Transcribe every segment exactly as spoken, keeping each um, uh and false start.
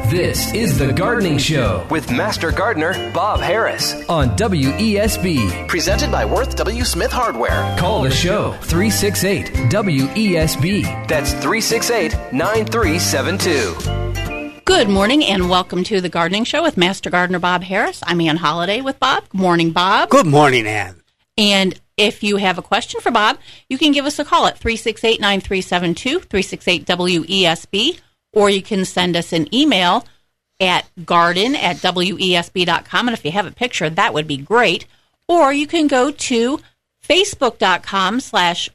This is The Gardening Show with Master Gardener Bob Harris on W E S B. Presented by Worth W. Smith Hardware. Call the show three six eight W E S B. That's three six eight, nine three seven two. Good morning and welcome to The Gardening Show with Master Gardener Bob Harris. I'm Ann Holliday with Bob. Good morning, Bob. Good morning, Ann. And if you have a question for Bob, you can give us a call at three six eight, nine three seven two, three six eight W E S B, or you can send us an email at garden at W E S B dot com. And if you have a picture, that would be great. Or you can go to facebook.com slash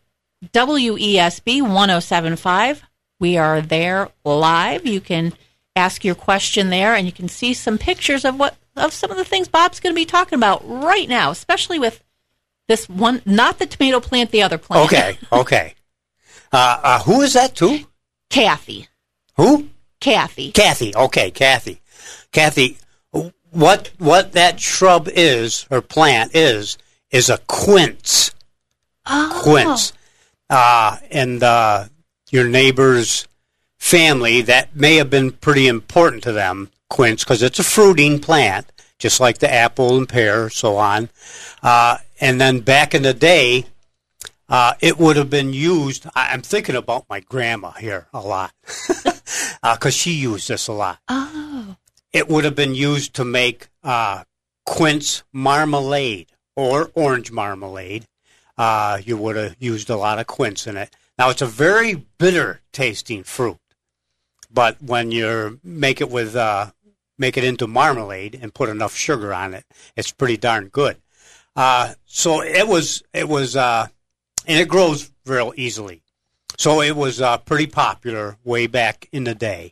WESB1075. We are there live. You can ask your question there, and you can see some pictures of what of some of the things Bob's going to be talking about right now, especially with this one, not the tomato plant, the other plant. Okay, okay. Uh, uh, who is that to? Kathy. Who? Kathy. Kathy, okay, Kathy. Kathy, what what that shrub is, or plant is, is a quince. Oh. Quince. Uh, and uh, your neighbor's family, that may have been pretty important to them, quince, because it's a fruiting plant, just like the apple and pear, so on. Uh, and then back in the day, uh, it would have been used, I, I'm thinking about my grandma here a lot, because uh, she used this a lot. Oh. It would have been used to make uh, quince marmalade or orange marmalade. Uh, you would have used a lot of quince in it. Now, it's a very bitter tasting fruit, but when you make it with uh, make it into marmalade and put enough sugar on it, it's pretty darn good. Uh, so it was, it was, uh, and it grows real easily. So it was uh, pretty popular way back in the day.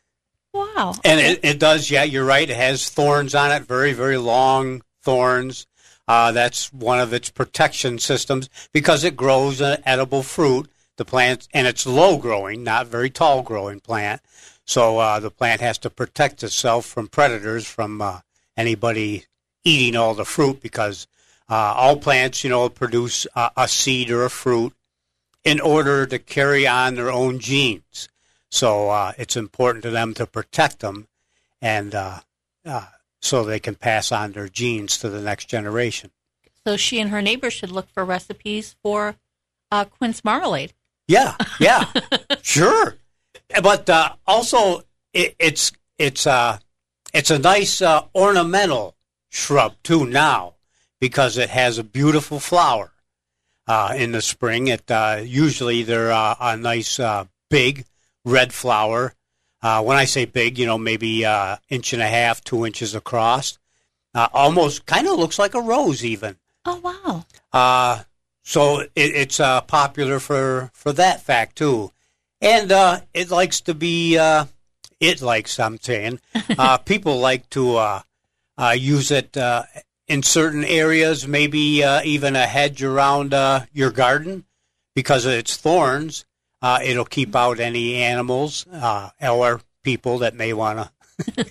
Wow. And it, it does, yeah, you're right. It has thorns on it, very, very long thorns. Uh, that's one of its protection systems because it grows an edible fruit. The plant, and it's low growing, not very tall growing plant. So uh, the plant has to protect itself from predators, from uh, anybody eating all the fruit, because uh, all plants, you know, produce uh, a seed or a fruit in order to carry on their own genes. So uh, it's important to them to protect them, and uh, uh, so they can pass on their genes to the next generation. So she and her neighbor should look for recipes for uh, quince marmalade. Yeah, yeah, sure. But uh, also, it, it's it's uh, it's a nice uh, ornamental shrub too now, because it has a beautiful flower uh, in the spring. It uh, usually they're uh, a nice uh, big red flower. Uh, when I say big, you know, maybe uh, inch and a half, two inches across. Uh, almost kind of looks like a rose, even. Oh wow! Uh, so it, it's uh, popular for, for that fact too, and uh, it likes to be. Uh, it likes, I'm saying, uh, people like to uh, uh, use it uh, in certain areas, maybe uh, even a hedge around uh, your garden, because of its thorns. Uh, it'll keep out any animals uh, or people that may want to.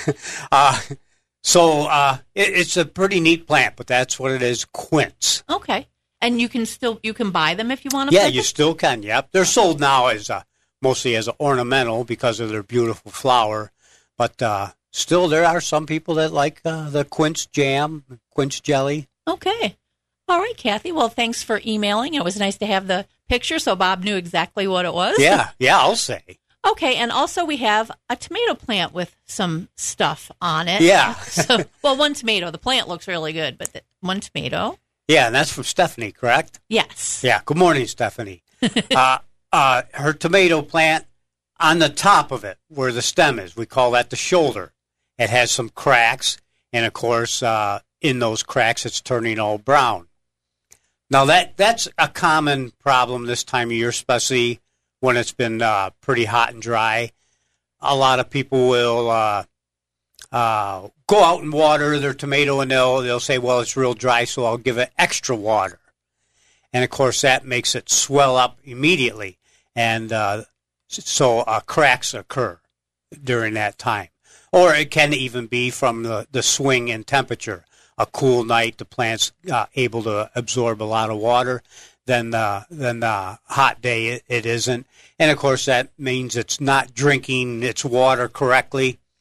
uh, so uh, it, it's a pretty neat plant, but that's what it is, quince. Okay, and you can still you can buy them if you want to. Yeah, plant you them? still can. Yep, they're sold now as uh, mostly as ornamental because of their beautiful flower, but uh, still there are some people that like uh, the quince jam, quince jelly. Okay. All right, Kathy. Well, thanks for emailing. It was nice to have the picture so Bob knew exactly what it was. Yeah, yeah, I'll say. Okay, and also we have a tomato plant with some stuff on it. Yeah. so, well, one tomato. The plant looks really good, but the, one tomato. Yeah, and that's from Stephanie, correct? Yes. Yeah, good morning, Stephanie. uh, uh, her tomato plant, on the top of it, where the stem is, we call that the shoulder. It has some cracks, and of course, uh, in those cracks, it's turning all brown. Now, that that's a common problem this time of year, especially when it's been uh, pretty hot and dry. A lot of people will uh, uh, go out and water their tomato, and they'll, they'll say, well, it's real dry, so I'll give it extra water. And, of course, that makes it swell up immediately. And uh, so uh, cracks occur during that time. Or it can even be from the, the swing in temperature. A cool night, the plant's uh, able to absorb a lot of water. Then, uh, then the hot day, it, it isn't. And, of course, that means it's not drinking its water correctly.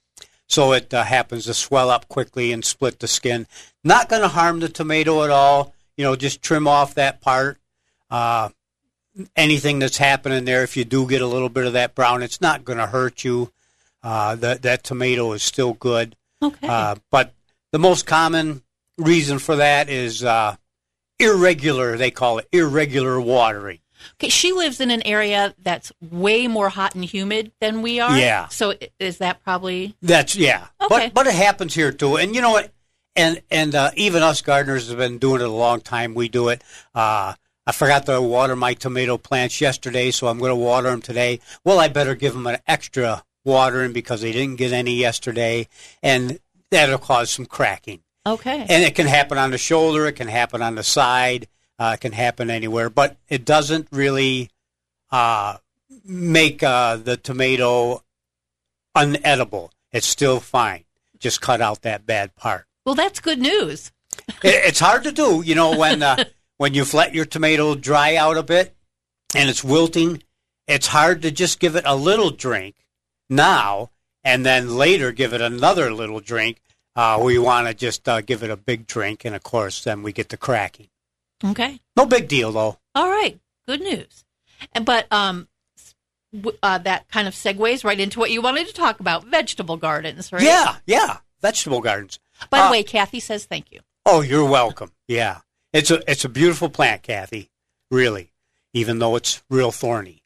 so it uh, happens to swell up quickly and split the skin. Not going to harm the tomato at all. You know, just trim off that part. Uh, anything that's happening there, if you do get a little bit of that brown, it's not going to hurt you. Uh, that that tomato is still good. Okay. Uh, but the most common reason for that is uh, irregular, they call it, irregular watering. Okay, she lives in an area that's way more hot and humid than we are. Yeah. So i- is that probably... That's, yeah. Okay. But but it happens here, too. And you know what? And and uh, even us gardeners have been doing it a long time. We do it. Uh, I forgot to water my tomato plants yesterday, so I'm going to water them today. Well, I better give them an extra watering because they didn't get any yesterday, and that'll cause some cracking. Okay. And it can happen on the shoulder, it can happen on the side, uh, it can happen anywhere, but it doesn't really uh, make uh, the tomato unedible. It's still fine. Just cut out that bad part. Well, that's good news. It, it's hard to do, you know, when uh, when you've let your tomato dry out a bit and it's wilting. It's hard to just give it a little drink now and then later give it another little drink. Uh, we want to just uh, give it a big drink, and of course, then we get the cracking. Okay. No big deal, though. All right. Good news. And But um, w- uh, that kind of segues right into what you wanted to talk about, vegetable gardens, right? Yeah, yeah, vegetable gardens. By the Uh, way, Kathy says thank you. Oh, you're welcome. Yeah, it's a it's a beautiful plant, Kathy. Really, even though it's real thorny.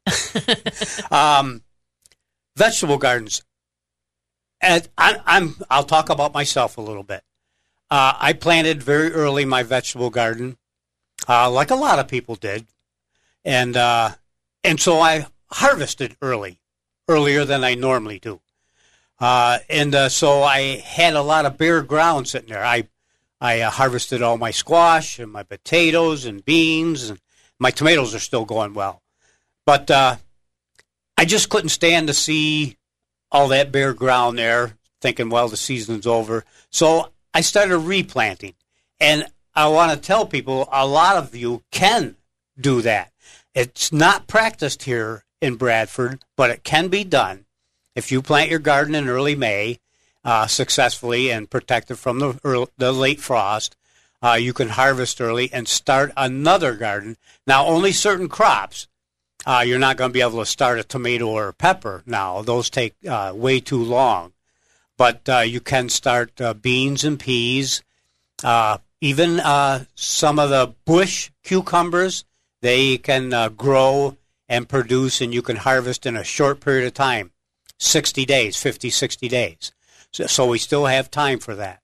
um, vegetable gardens. And I, I'm. I'll talk about myself a little bit. Uh, I planted very early my vegetable garden, uh, like a lot of people did, and uh, and so I harvested early, earlier than I normally do, uh, and uh, so I had a lot of bare ground sitting there. I I uh, harvested all my squash and my potatoes and beans, and my tomatoes are still going well, but uh, I just couldn't stand to see all that bare ground there, thinking, well, the season's over. So I started replanting. And I want to tell people, a lot of you can do that. It's not practiced here in Bradford, but it can be done. If you plant your garden in early May uh, successfully and protect it from the, early, the late frost, uh, you can harvest early and start another garden. Now, only certain crops. Uh, you're not going to be able to start a tomato or a pepper now. Those take uh, way too long. But uh, you can start uh, beans and peas, uh, even uh, some of the bush cucumbers. They can uh, grow and produce, and you can harvest in a short period of time, sixty days, fifty, sixty days. So, so we still have time for that.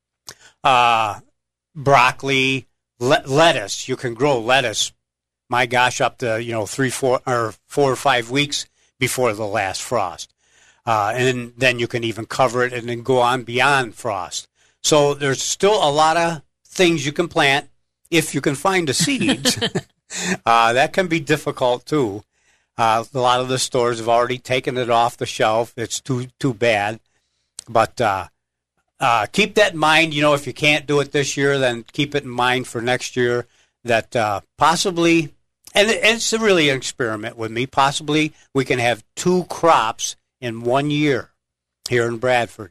Uh, broccoli, le- lettuce. You can grow lettuce, my gosh, up to, you know, three, four, or four or five weeks before the last frost. Uh, and then you can even cover it and then go on beyond frost. So there's still a lot of things you can plant if you can find the seeds. uh, that can be difficult, too. Uh, a lot of the stores have already taken it off the shelf. It's too too bad. But uh, uh, keep that in mind. You know, if you can't do it this year, then keep it in mind for next year that uh, possibly... And it's really an experiment with me. Possibly we can have two crops in one year here in Bradford.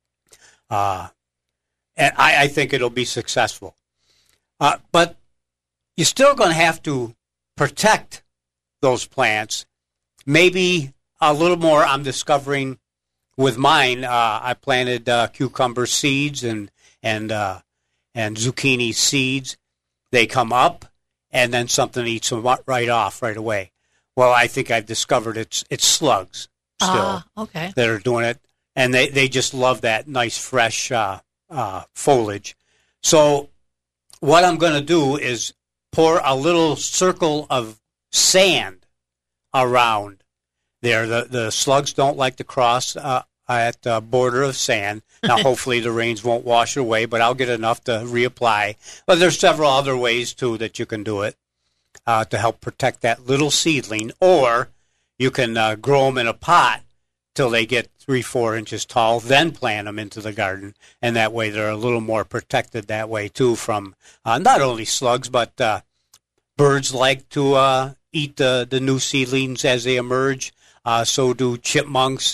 Uh, and I, I think it'll be successful. Uh, but you're still going to have to protect those plants. Maybe a little more I'm discovering with mine. Uh, I planted uh, cucumber seeds and, and, uh, and zucchini seeds. They come up, and then something eats them right off right away. Well, I think I've discovered it's it's slugs still Ah, okay. that are doing it, and they, they just love that nice fresh uh, uh, foliage. So what I'm going to do is pour a little circle of sand around there. The the slugs don't like to cross uh, at the border of sand. Now, hopefully the rains won't wash it away, but I'll get enough to reapply. But there's several other ways, too, that you can do it uh, to help protect that little seedling. Or you can uh, grow them in a pot till they get three, four inches tall, then plant them into the garden. And that way they're a little more protected that way, too, from uh, not only slugs, but uh, birds like to uh, eat the, the new seedlings as they emerge. Uh, so do chipmunks.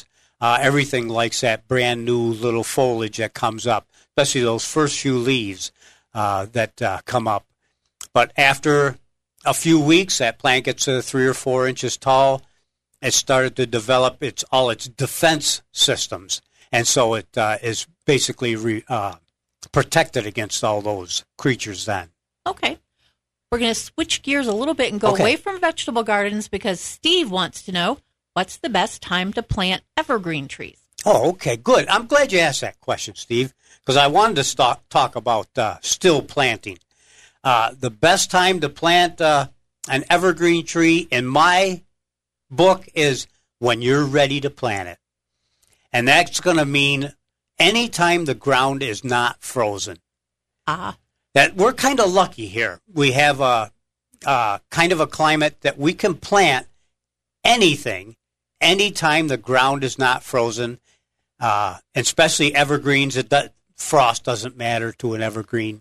Uh, everything likes that brand new little foliage that comes up, especially those first few leaves uh, that uh, come up. But after a few weeks, that plant gets uh, three or four inches tall. It started to develop its all its defense systems, and so it uh, is basically re, uh, protected against all those creatures then. Okay. We're going to switch gears a little bit and go Okay. away from vegetable gardens because Steve wants to know what's the best time to plant evergreen trees. Oh, okay, good. I'm glad you asked that question, Steve, because I wanted to start, talk about uh, still planting. Uh, the best time to plant uh, an evergreen tree, in my book, is when you're ready to plant it. And that's going to mean any time the ground is not frozen. Ah. That we're kind of lucky here. We have a, a kind of a climate that we can plant anything anytime the ground is not frozen, uh, especially evergreens. It does, frost doesn't matter to an evergreen.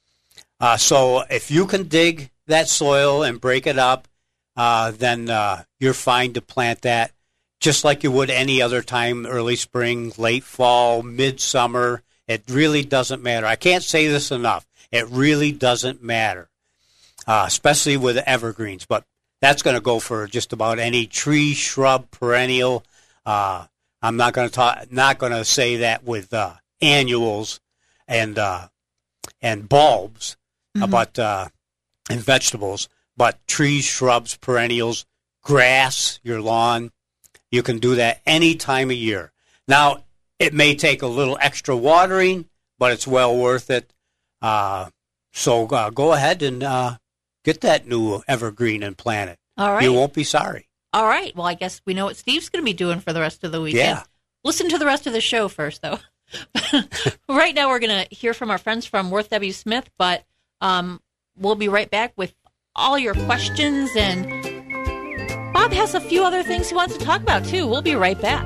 Uh, so if you can dig that soil and break it up, uh, then uh, you're fine to plant that just like you would any other time, early spring, late fall, midsummer. It really doesn't matter. I can't say this enough. It really doesn't matter, uh, especially with evergreens. But that's going to go for just about any tree, shrub, perennial. Uh, I'm not going to talk. Not going to say that with uh, annuals and uh, and bulbs, mm-hmm. but uh, and vegetables. But trees, shrubs, perennials, grass, your lawn. You can do that any time of year. Now, it may take a little extra watering, but it's well worth it. Uh, so uh, go ahead and uh, get that new evergreen and plant it. All right. You won't be sorry. All right. Well, I guess we know what Steve's going to be doing for the rest of the weekend. Yeah. Listen to the rest of the show first, though. Right now, we're going to hear from our friends from Worth W. Smith, but um, we'll be right back with all your questions. And Bob has a few other things he wants to talk about, too. We'll be right back.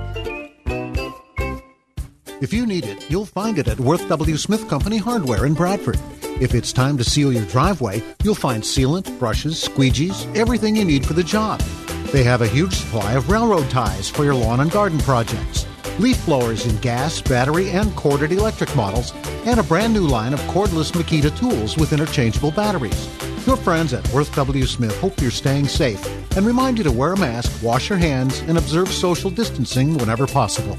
If you need it, you'll find it at Worth W. Smith Company Hardware in Bradford. If it's time to seal your driveway, you'll find sealant, brushes, squeegees, everything you need for the job. They have a huge supply of railroad ties for your lawn and garden projects, leaf blowers in gas, battery, and corded electric models, and a brand new line of cordless Makita tools with interchangeable batteries. Your friends at Worth W. Smith hope you're staying safe and remind you to wear a mask, wash your hands, and observe social distancing whenever possible.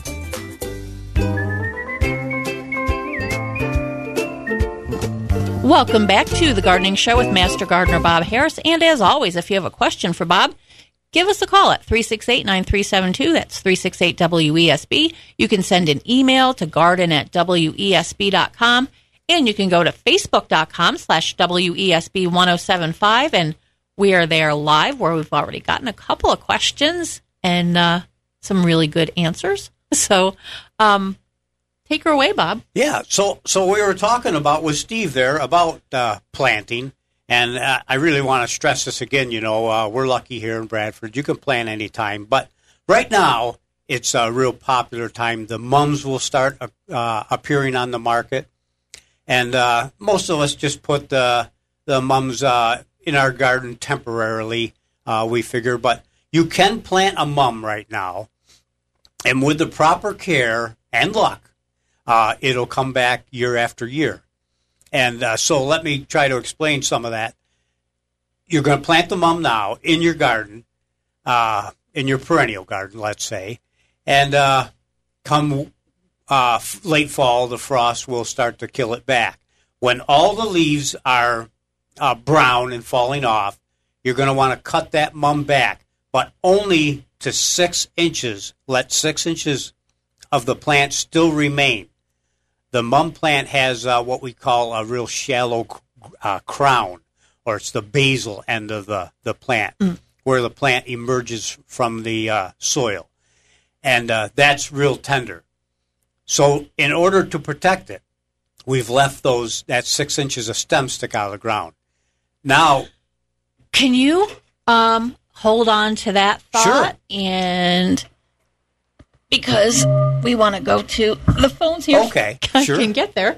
Welcome back to the Gardening Show with Master Gardener Bob Harris. And as always, if you have a question for Bob, give us a call at three six eight, nine three seven two. That's three six eight W E S B. You can send an email to garden at W E S B dot com. And you can go to Facebook.com slash W E S B one oh seven five. And we are there live where we've already gotten a couple of questions and uh, some really good answers. So, um, take her away, Bob. Yeah, so so we were talking about with Steve there about uh, planting, and uh, I really want to stress this again. You know, uh, we're lucky here in Bradford. You can plant anytime, but right now it's a real popular time. The mums will start uh, appearing on the market, and uh, most of us just put the the mums uh, in our garden temporarily. Uh, we figure, but you can plant a mum right now, and with the proper care and luck. Uh, it'll come back year after year. And uh, so let me try to explain some of that. You're going to plant the mum now in your garden, uh, in your perennial garden, let's say. And uh, come uh, late fall, the frost will start to kill it back. When all the leaves are uh, brown and falling off, you're going to want to cut that mum back, but only to six inches. Let six inches of the plant still remain. The mum plant has uh, what we call a real shallow uh, crown, or it's the basal end of the, the plant, mm. where the plant emerges from the uh, soil. And uh, that's real tender. So in order to protect it, we've left those that six inches of stem stick out of the ground. Now, can you um, hold on to that thought? Sure. And because we want to go to the phones here. Okay, I sure. can get there.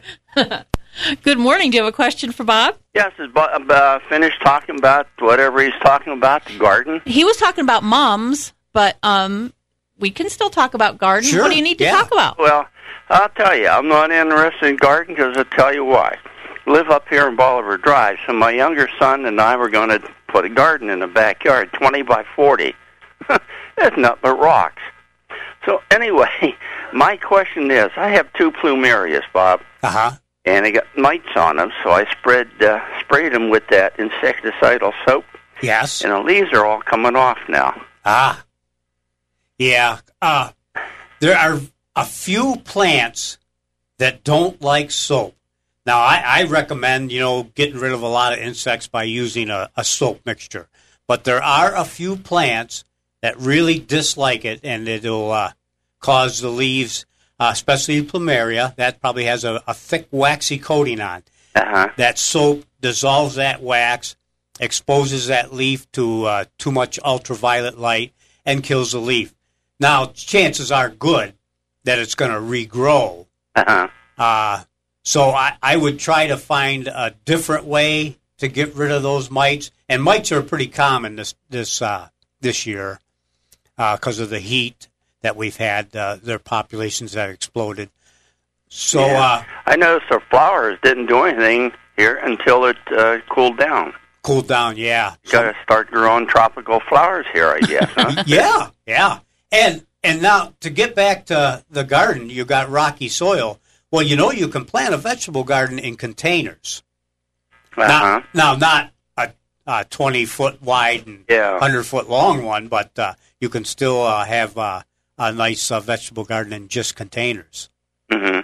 Good morning. Do you have a question for Bob? Yes, is Bob uh, finished talking about whatever he's talking about, the garden? He was talking about mums, but um, we can still talk about garden. Sure, What do you need to yeah. talk about? Well, I'll tell you, I'm not interested in garden because I'll tell you why. I live up here in Bolivar Drive, so my younger son and I were going to put a garden in the backyard, twenty by forty. It's nothing but rocks. So anyway, my question is, I have two plumerias, Bob, Uh-huh. and they got mites on them, so I spread uh, sprayed them with that insecticidal soap, Yes. and the leaves are all coming off now. Ah. Yeah. Uh, there are a few plants that don't like soap. Now, I, I recommend, you know, getting rid of a lot of insects by using a, a soap mixture. But there are a few plants that really dislike it, and it'll uh, cause the leaves, uh, especially plumeria, that probably has a, a thick, waxy coating on. Uh-huh. That soap dissolves that wax, exposes that leaf to uh, too much ultraviolet light, and kills the leaf. Now, chances are good that it's going to regrow. Uh-huh. Uh, so I, I would try to find a different way to get rid of those mites. And mites are pretty common this this uh, this year because uh, of the heat that we've had. Uh, their populations that exploded. So Yeah. uh, I noticed the flowers didn't do anything here until it uh, cooled down. cooled down, yeah. Got to start growing tropical flowers here, I guess, huh? Yeah, yeah. And and now to get back to the garden, you got rocky soil. Well, you know you can plant a vegetable garden in containers. Uh-huh. Now, now not a, a twenty foot wide and Yeah. one hundred foot long one, but uh, you can still uh, have uh, a nice uh, vegetable garden in just containers. Mm-hmm.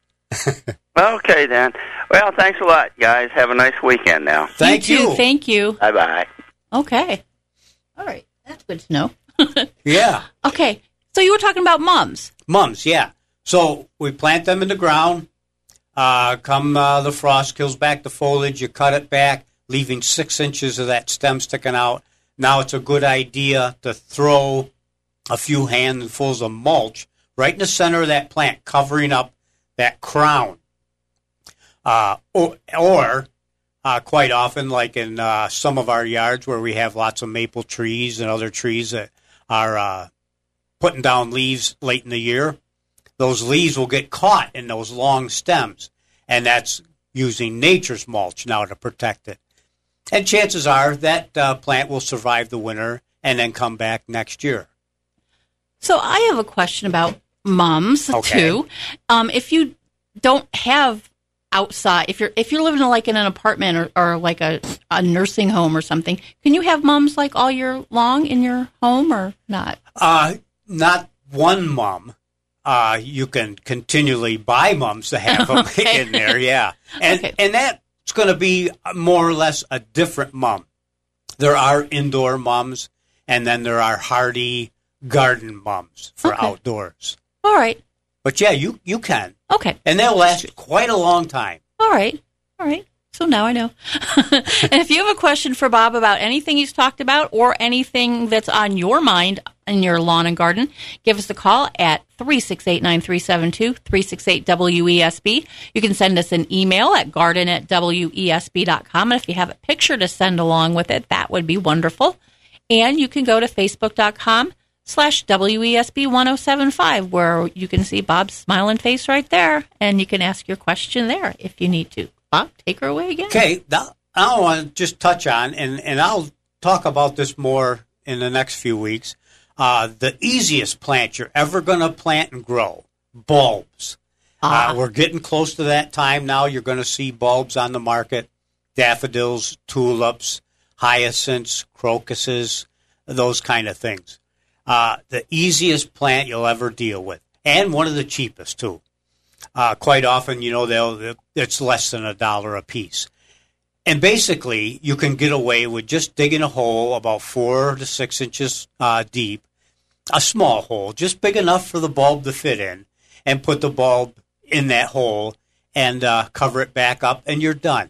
Okay, then. Well, thanks a lot, guys. Have a nice weekend now. Thank you. you. Too. Thank you. Bye-bye. Okay. All right. That's good to know. Yeah. Okay. So you were talking about mums. Mums, yeah. So we plant them in the ground. Uh, come uh, the frost kills back the foliage, you cut it back, leaving six inches of that stem sticking out. Now it's a good idea to throw a few handfuls of mulch right in the center of that plant, covering up that crown. Uh, or or uh, quite often, like in uh, some of our yards where we have lots of maple trees and other trees that are uh, putting down leaves late in the year, those leaves will get caught in those long stems, and that's using nature's mulch now to protect it. And chances are that uh, plant will survive the winter and then come back next year. So I have a question about mums Okay. too. Um, if you don't have outside, if you're if you're living like in an apartment or, or like a, a nursing home or something, can you have mums like all year long in your home or not? Uh, not one mum. Uh, you can continually buy mums to have them Okay. in there, yeah. And Okay. and that's going to be more or less a different mum. There are indoor mums, and then there are hardy garden mums for Okay. outdoors. All right. But yeah, you, you can. Okay. And they'll last quite a long time. All right. All right. So now I know. And if you have a question for Bob about anything he's talked about or anything that's on your mind in your lawn and garden, give us a call at three six eight, nine three seven two, three six eight W E S B. You can send us an email at garden at W E S B dot com. And if you have a picture to send along with it, that would be wonderful. And you can go to facebook.com slash W E S B one oh seven five, where you can see Bob's smiling face right there, and you can ask your question there if you need to. Bob, take her away again. Okay, now I want to just touch on, and, and I'll talk about this more in the next few weeks, uh, the easiest plant you're ever going to plant and grow, bulbs. Ah. Uh, we're getting close to that time now. You're going to see bulbs on the market, daffodils, tulips, hyacinths, crocuses, those kind of things. Uh, the easiest plant you'll ever deal with, and one of the cheapest, too. Uh, quite often, you know, they'll it's less than a dollar a piece. And basically, you can get away with just digging a hole about four to six inches uh, deep, a small hole, just big enough for the bulb to fit in, and put the bulb in that hole and uh, cover it back up, and you're done.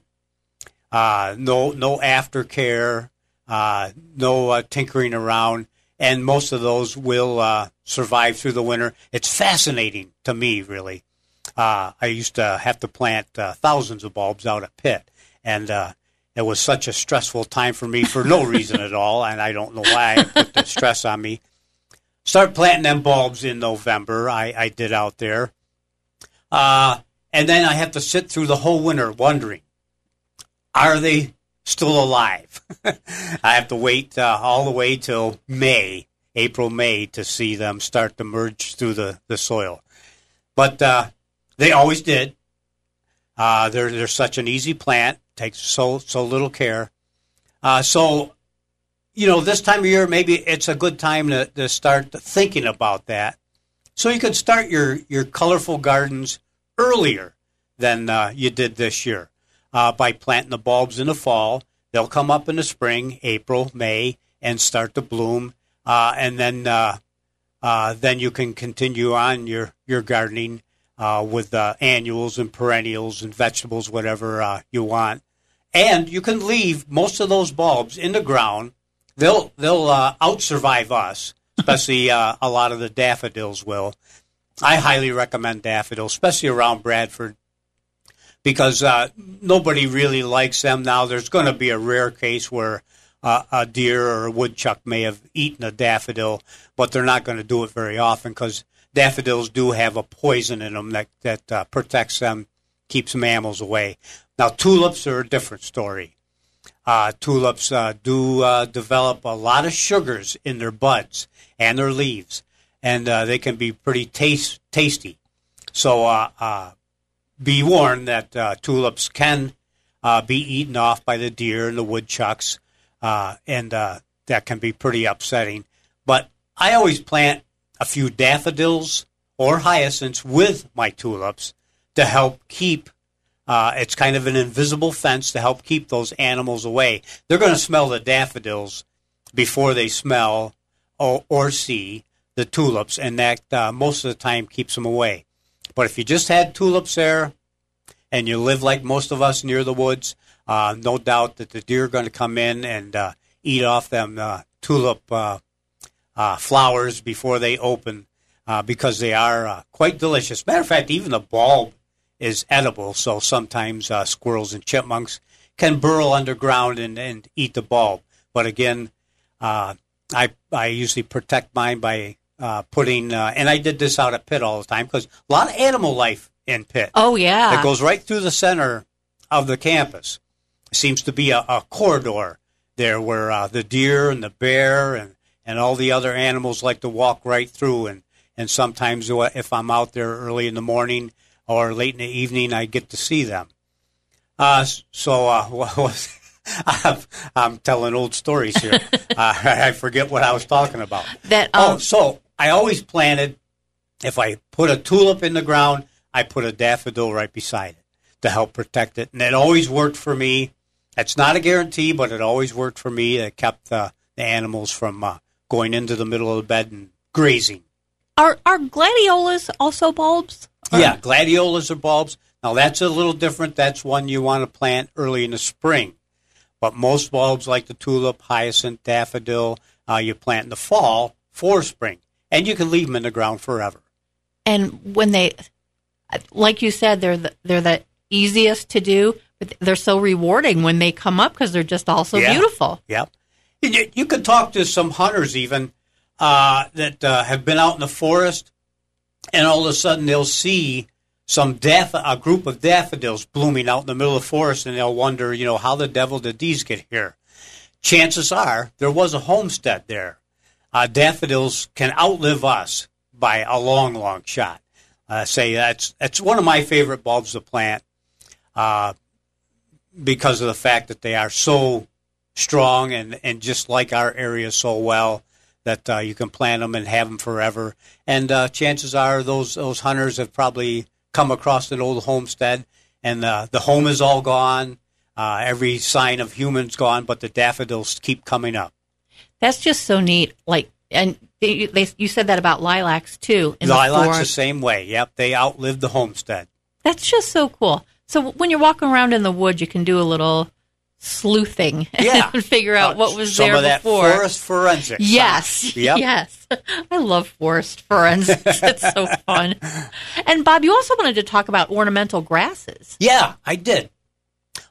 Uh, no, no aftercare, uh, no uh, tinkering around, and most of those will uh, survive through the winter. It's fascinating to me, really. Uh, I used to have to plant uh, thousands of bulbs out at Pitt, and uh, it was such a stressful time for me for no reason at all, and I don't know why I put the stress on me. start planting them bulbs in November. I, I did out there. Uh, and then I have to sit through the whole winter wondering, are they still alive? I have to wait uh, all the way till May, April, May, to see them start to merge through the, the soil. But uh, they always did. Uh, they're, they're such an easy plant, takes so, so little care. Uh, so, you know, this time of year, maybe it's a good time to, to start thinking about that. So you could start your, your colorful gardens earlier than uh, you did this year uh, by planting the bulbs in the fall. They'll come up in the spring, April, May, and start to bloom. Uh, and then uh, uh, then you can continue on your, your gardening uh, with uh, annuals and perennials and vegetables, whatever uh, you want. And you can leave most of those bulbs in the ground. They'll they'll uh, out-survive us, especially uh, a lot of the daffodils will. I highly recommend daffodils, especially around Bradford, because uh, nobody really likes them now. There's going to be a rare case where uh, a deer or a woodchuck may have eaten a daffodil, but they're not going to do it very often because daffodils do have a poison in them that, that uh, protects them, keeps mammals away. Now, tulips are a different story. Uh, tulips uh, do uh, develop a lot of sugars in their buds and their leaves, and uh, they can be pretty taste, tasty. So uh, uh, be warned that uh, tulips can uh, be eaten off by the deer and the woodchucks, uh, and uh, that can be pretty upsetting. But I always plant a few daffodils or hyacinths with my tulips to help keep Uh, it's kind of an invisible fence to help keep those animals away. They're going to smell the daffodils before they smell or, or see the tulips, and that uh, most of the time keeps them away. But if you just had tulips there and you live like most of us near the woods, uh, no doubt that the deer are going to come in and uh, eat off them uh, tulip uh, uh, flowers before they open uh, because they are uh, quite delicious. Matter of fact, even the bulb is edible, so sometimes uh, squirrels and chipmunks can burrow underground and, and eat the bulb. But again, uh, I I usually protect mine by uh, putting, uh, and I did this out at Pitt all the time, because a lot of animal life in Pitt. Oh, yeah. It goes right through the center of the campus. It seems to be a, a corridor there where uh, the deer and the bear and, and all the other animals like to walk right through. And, and sometimes if I'm out there early in the morning or late in the evening, I get to see them. Uh, so uh, I'm, I'm telling old stories here. uh, I forget what I was talking about. That um, oh, so I always planted, if I put a tulip in the ground, I put a daffodil right beside it to help protect it. And it always worked for me. It's not a guarantee, but it always worked for me. It kept the, the animals from uh, going into the middle of the bed and grazing. Are, are gladiolas also bulbs? Yeah, gladiolas are bulbs. Now, that's a little different. That's one you want to plant early in the spring. But most bulbs, like the tulip, hyacinth, daffodil, uh, you plant in the fall for spring. And you can leave them in the ground forever. And when they, like you said, they're the, they're the easiest to do, but they're so rewarding when they come up because they're just all so yeah. beautiful. Yep. You, you could talk to some hunters even uh, that uh, have been out in the forest, and all of a sudden they'll see some daff- a group of daffodils blooming out in the middle of the forest, and they'll wonder, you know, how the devil did these get here? Chances are there was a homestead there. Uh, daffodils can outlive us by a long, long shot. Uh, say that's that's one of my favorite bulbs to plant uh, because of the fact that they are so strong and, and just like our area so well that uh, you can plant them and have them forever. And uh, chances are those those hunters have probably come across an old homestead, and uh, the home is all gone. Uh, every sign of humans gone, but the daffodils keep coming up. That's just so neat. Like, and they, they, you said that about lilacs too. In Lilacs the, the same way. Yep, they outlived the homestead. That's just so cool. So when you're walking around in the woods, you can do a little sleuthing yeah. and figure out uh, what was some there of that before. Forest forensics. Yes, yep. yes. I love forest forensics. It's so fun. And Bob, you also wanted to talk about ornamental grasses. Yeah, I did.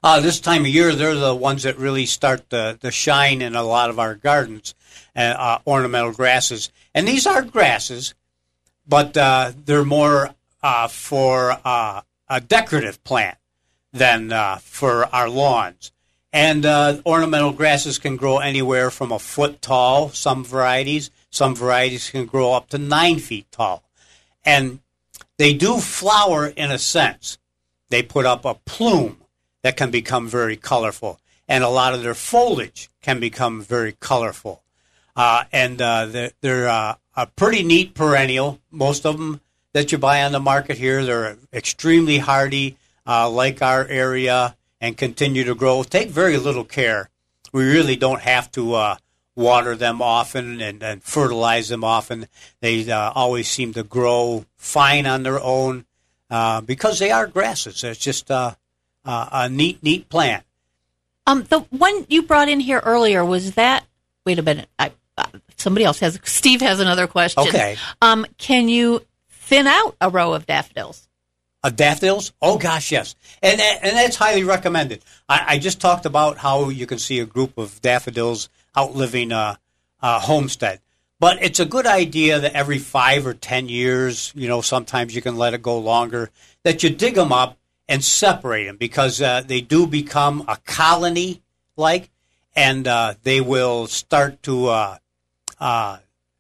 Uh, this time of year, they're the ones that really start to, to shine in a lot of our gardens, uh, uh, ornamental grasses. And these are grasses, but uh, they're more uh, for uh, a decorative plant than uh, for our lawns. And uh, ornamental grasses can grow anywhere from a foot tall, some varieties. Some varieties can grow up to nine feet tall. And they do flower in a sense. They put up a plume that can become very colorful. And a lot of their foliage can become very colorful. Uh, and uh, they're, they're uh, a pretty neat perennial. Most of them that you buy on the market here, they're extremely hardy, uh, like our area, and continue to grow. Take very little care. We really don't have to uh, water them often and, and fertilize them often. They uh, always seem to grow fine on their own uh, because they are grasses. It's just uh, uh, a neat, neat plant. Um, the one you brought in here earlier, was that, wait a minute, I, uh, somebody else has, Steve has another question. Okay. Um, can you thin out a row of daffodils? Uh, daffodils? Oh, gosh, yes. And and that's highly recommended. I, I just talked about how you can see a group of daffodils outliving a, a homestead. But it's a good idea that every five or ten years, you know, sometimes you can let it go longer, that you dig them up and separate them because uh, they do become a colony-like, and uh, they will start to uh, uh,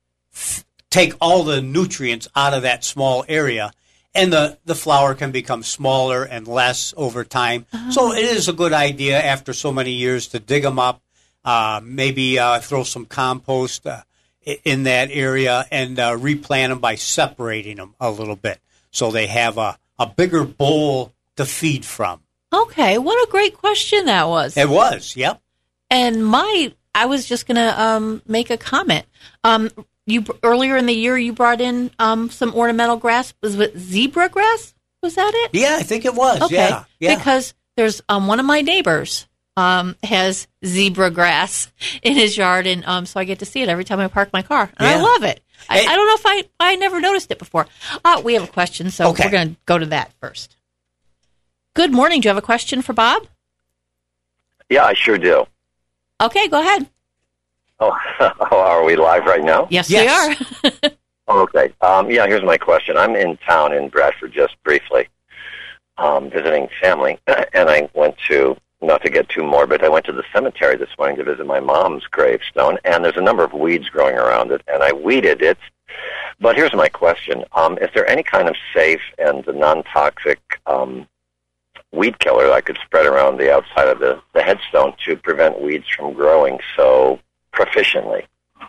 f- take all the nutrients out of that small area. And the, the flower can become smaller and less over time. Uh-huh. So it is a good idea after so many years to dig them up, uh, maybe uh, throw some compost uh, in that area and uh, replant them by separating them a little bit so they have a, a bigger bowl to feed from. Okay, what a great question that was. It was, yep. And my, I was just going to um, make a comment. Um You earlier in the year, you brought in um, some ornamental grass. Was it zebra grass? Was that it? Yeah, I think it was. Okay, yeah, yeah. Because there's um, one of my neighbors um, has zebra grass in his yard, and um, so I get to see it every time I park my car, and yeah. I love it. I, Hey. I don't know if I I never noticed it before. Uh, we have a question, so Okay. we're going to go to that first. Good morning. Do you have a question for Bob? Yeah, I sure do. Okay, go ahead. Oh, are we live right now? Yes, Yes. we are. Oh, okay. Um, yeah, here's my question. I'm in town in Bradford just briefly, um, visiting family, and I went to, not to get too morbid, I went to the cemetery this morning to visit my mom's gravestone, and there's a number of weeds growing around it, and I weeded it. But here's my question. Um, is there any kind of safe and non-toxic um, weed killer that I could spread around the outside of the, the headstone to prevent weeds from growing so proficiently?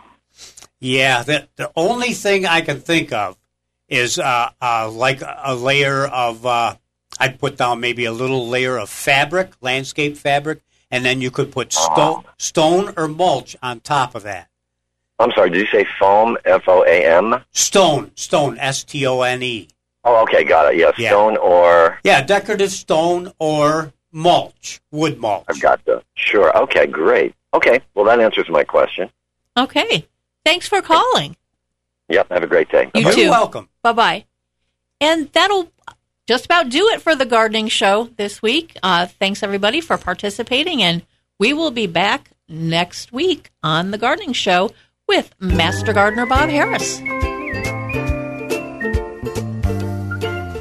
Yeah, the, the only thing I can think of is uh, uh, like a layer of, uh, I'd put down maybe a little layer of fabric, landscape fabric, and then you could put stone, stone or mulch on top of that. I'm sorry, did you say foam, F O A M? Stone, stone, S T O N E. Oh, okay, got it. Yeah, Yeah. stone or... Yeah, decorative stone or mulch, wood mulch. I've got the... Sure, okay, great. Okay, well, that answers my question. Okay. Thanks for calling. Yep, have a great day. You You're too. welcome. Bye-bye. And that'll just about do it for the gardening show this week. Uh, thanks, everybody, for participating. And we will be back next week on the gardening show with Master Gardener Bob Harris.